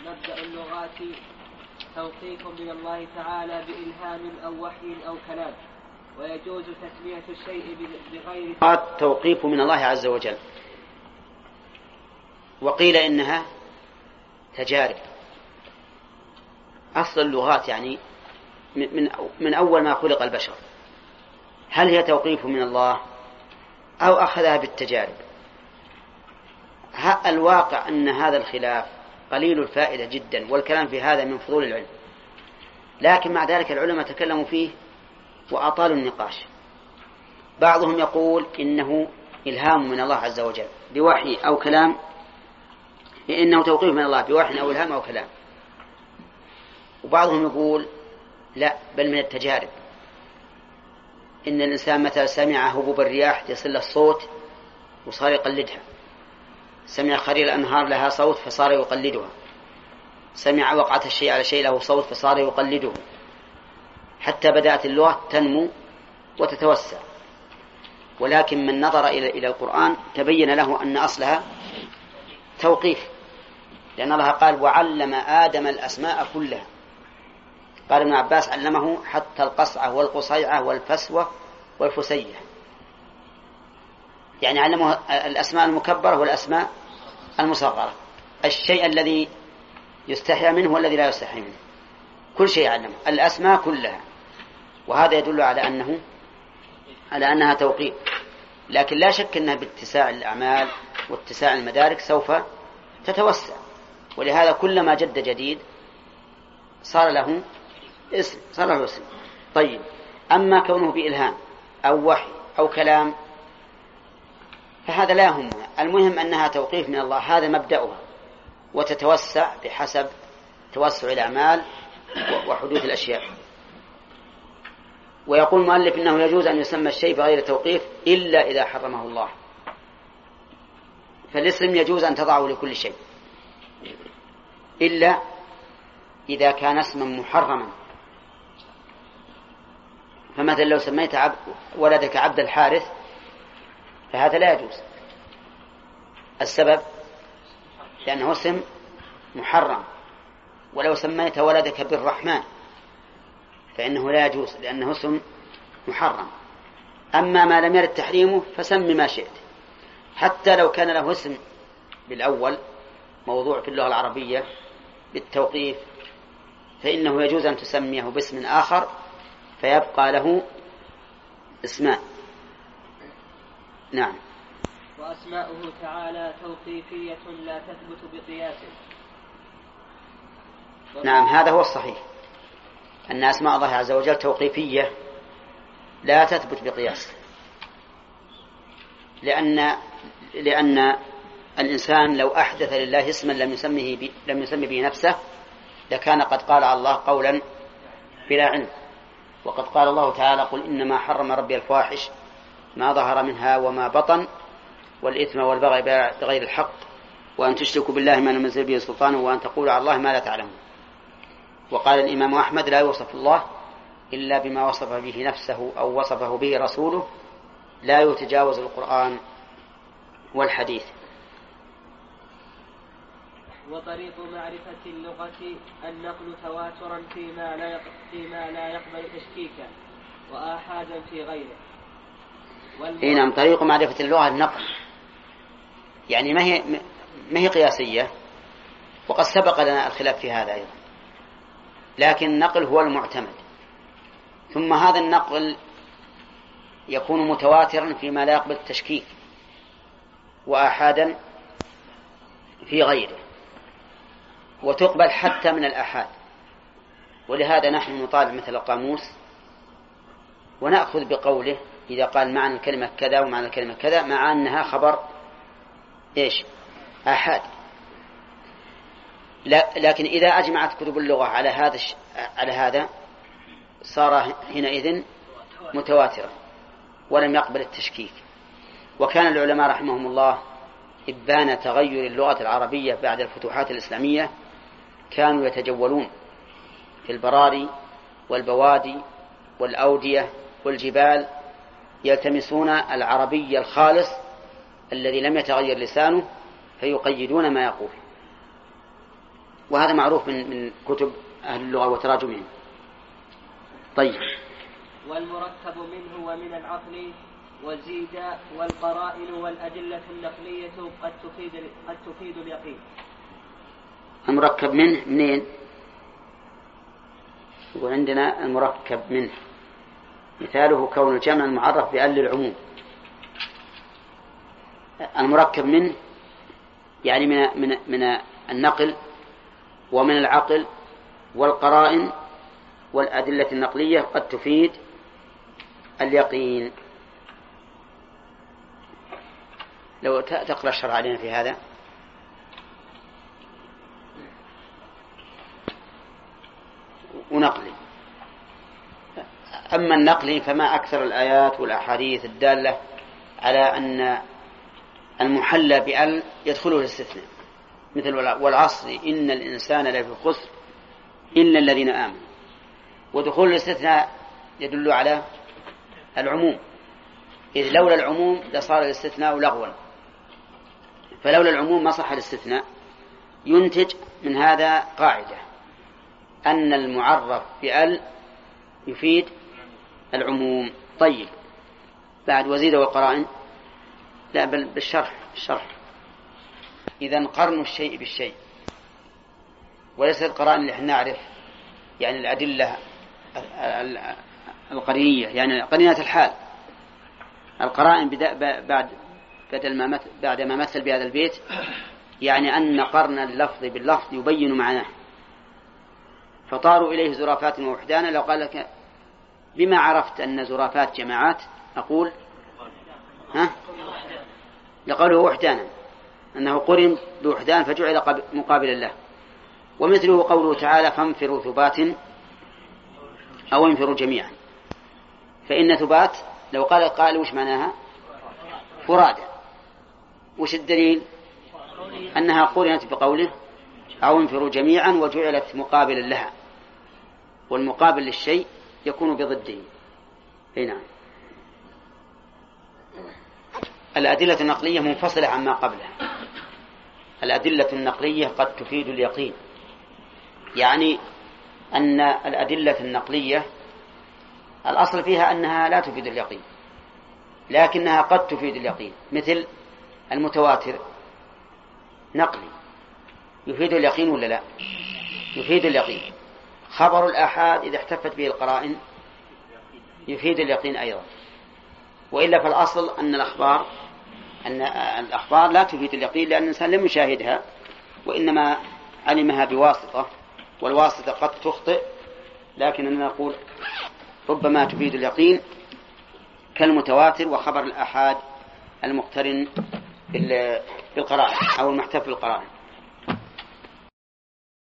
مبدأ اللغات توقيف من الله تعالى بإلهام أو وحي أو كلام، ويجوز تسمية الشيء بغير توقيف من الله عز وجل. وقيل إنها تجارب. أصل اللغات يعني من أول ما خلق البشر، هل هي توقيف من الله أو أخذها بالتجارب؟ الواقع أن هذا الخلاف قليل الفائدة جدا، والكلام في هذا من فضول العلم، لكن مع ذلك العلماء تكلموا فيه وأطالوا النقاش. بعضهم يقول إنه إلهام من الله عز وجل بوحي أو كلام، إنه توقيف من الله بوحي أو إلهام أو كلام. وبعضهم يقول لا، بل من التجارب. إن الإنسان مثلا سمع هبوب الرياح يصل الصوت وصار يقلدها، سمع خرير الأنهار لها صوت فصار يقلدها، سمع وقعة الشيء على شيء له صوت فصار يقلده، حتى بدأت اللغة تنمو وتتوسع. ولكن من نظر إلى القرآن تبين له أن أصلها توقيف، لأن الله قال وعلم آدم الأسماء كلها. قال ابن عباس علمه حتى القصعة والقصيعة والفسوة والفسية، يعني علمه الأسماء المكبرة والأسماء المصغرة، الشيء الذي يستحيى منه والذي لا يستحيى منه، كل شيء علمه الأسماء كلها. وهذا يدل على أنها توقيف، لكن لا شك أنها باتساع الأعمال واتساع المدارك سوف تتوسع، ولهذا كلما جد جديد صار له اسم. طيب، أما كونه بإلهام أو وحي أو كلام فهذا لا يهم، المهم أنها توقيف من الله، هذا مبدأها، وتتوسع بحسب توسع الأعمال وحدوث الأشياء. ويقول المؤلف إنه يجوز أن يسمى الشيء بغير توقيف إلا إذا حرمه الله، فالاسم يجوز أن تضعه لكل شيء إلا إذا كان اسما محرما. فمثلا لو سميت ولدك عبد الحارث فهذا لا يجوز. السبب لأنه اسم محرم. ولو سميت ولدك بالرحمن فإنه لا يجوز لأنه اسم محرم. أما ما لم يرد تحريمه فسم ما شئت، حتى لو كان له اسم بالأول موضوع في اللغة العربية بالتوقيف فإنه يجوز أن تسميه باسم آخر فيبقى له اسمان. نعم. وأسماؤه تعالى توقيفية لا تثبت بقياسه. نعم، هذا هو الصحيح، أن أسماء الله عز وجل توقيفية لا تثبت بقياس، لأن الإنسان لو أحدث لله اسما لم يسمي به نفسه لكان قد قال على الله قولا بلا علم. وقد قال الله تعالى قل إنما حرم ربي الفواحش ما ظهر منها وما بطن والإثم والبغي بغير الحق وأن تشركوا بالله ما لم ينزل به سلطانه وأن تقولوا على الله ما لا تعلمون. وقال الإمام أحمد لا يوصف الله إلا بما وصف به نفسه أو وصفه به رسوله لا يتجاوز القرآن والحديث. وطريق معرفة اللغة النقل تواترا فيما لا يقبل تشكيكا وآحادا في غيره. نعم، طريق معرفة اللغة النقل، يعني ما هي قياسية، وقد سبق لنا الخلاف في هذا أيضا، لكن النقل هو المعتمد. ثم هذا النقل يكون متواترا فيما لا يقبل التشكيك وآحادا في غيره، وتقبل حتى من الآحاد. ولهذا نحن نطالع مثل القاموس ونأخذ بقوله إذا قال معنى الكلمة كذا ومعنى الكلمة كذا مع أنها خبر آحاد. لكن إذا أجمعت كتب اللغة على هذا صار حينئذ متواترا ولم يقبل التشكيك. وكان العلماء رحمهم الله إبان تغير اللغة العربية بعد الفتوحات الإسلامية كانوا يتجولون في البراري والبوادي والأودية والجبال يلتمسون العربي الخالص الذي لم يتغير لسانه فيقيدون ما يقول. وهذا معروف من كتب أهل اللغة وتراجمهم. طيب. والمركب منه ومن العقل وزيد والقرائن والأدلة النقلية قد تفيد اليقين. المركب منه منين؟ وعندنا المركب منه مثاله كون الجمع المعرف بأل العموم. المركب منه يعني من النقل ومن العقل والقرائن والأدلة النقلية قد تفيد اليقين. لو تقرأ الشرع علينا في هذا. ونقلي. أما النقلي فما أكثر الآيات والأحاديث الدالة على أن المحلى بأل يدخله الاستثناء، مثل والعصر إن الإنسان لفي خسر إلا الذين آمنوا. ودخول الاستثناء يدل على العموم، إذ لولا العموم لصار الاستثناء لغوا، فلولا العموم ما صح الاستثناء. ينتج من هذا قاعدة أن المعرف بأل يفيد العموم. طيب، بعد وزيد والقرائن لا بل بالشرح. إذن قرن الشيء بالشيء وليس القرائن اللي احنا نعرف، يعني الأدلة القرينية، يعني قرينة الحال. القرائن بعد ما مثل بهذا البيت يعني أن قرن اللفظ باللفظ يبين معناه، فطاروا إليه زرافات ووحدانا. لو قال لك بما عرفت أن زرافات جماعات أقول لقوله وحدانا، أنه قرن بوحدان فجعل مقابلا له. ومثله قوله تعالى فانفروا ثبات أو انفروا جميعا، فإن ثبات لو قال وش معناها فرادى، وش الدليل؟ أنها قرنت بقوله أو انفروا جميعا وجعلت مقابلا لها، والمقابل للشيء يكون بضده. هنا الأدلة النقلية منفصلة عما قبلها. الأدلة النقلية قد تفيد اليقين، يعني أن الأدلة النقلية الأصل فيها أنها لا تفيد اليقين، لكنها قد تفيد اليقين، مثل المتواتر نقلي يفيد اليقين ولا لا؟ يفيد اليقين. خبر الآحاد إذا احتفت به القرائن يفيد اليقين أيضا. وإلا فالأصل أن الأخبار لا تفيد اليقين، لأن الإنسان لم يشاهدها وإنما علمها بواسطة، والواسطة قد تخطئ، لكننا نقول ربما تفيد اليقين كالمتواتر وخبر الآحاد المقترن بالقرائن أو المحتف بالقرائن.